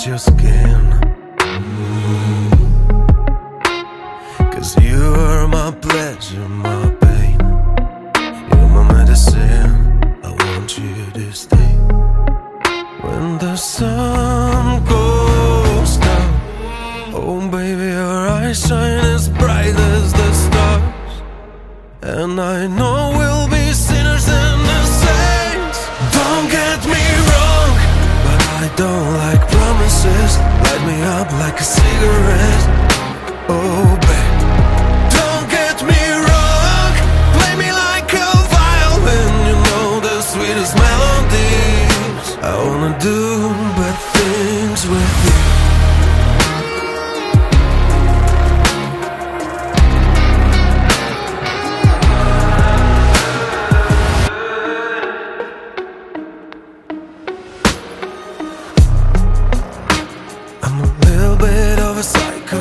your skin. Cause you're my pleasure, my pain. You're my medicine, I want you to stay. When the sun goes down, oh baby, your eyes shine as bright as the stars. And I know we'll be sinners and the saints. Don't get me wrong, but I don't like promises. Light me up like a cigarette. Oh babe, don't get me wrong. Play me like a violin. You know the sweetest melodies. I wanna do bad things with you. I'm a little bit of a psycho.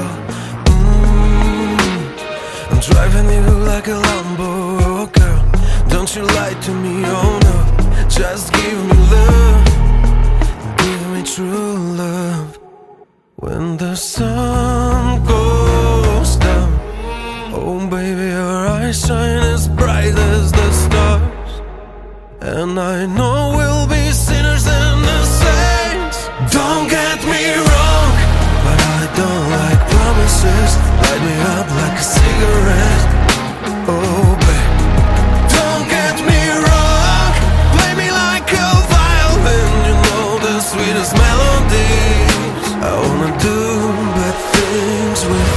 I'm driving you like a Lambo, oh girl. Don't you lie to me, oh no. Just give me love, give me true love. When the sun goes down, oh baby, your eyes shine as bright as the stars. And I know we'll be sinners and the saints. Don't get me wrong, but I don't like promises. Light me up like a cigarette. Oh babe, don't get me wrong. Play me like a violin. You know the sweetest melodies. I wanna do bad things with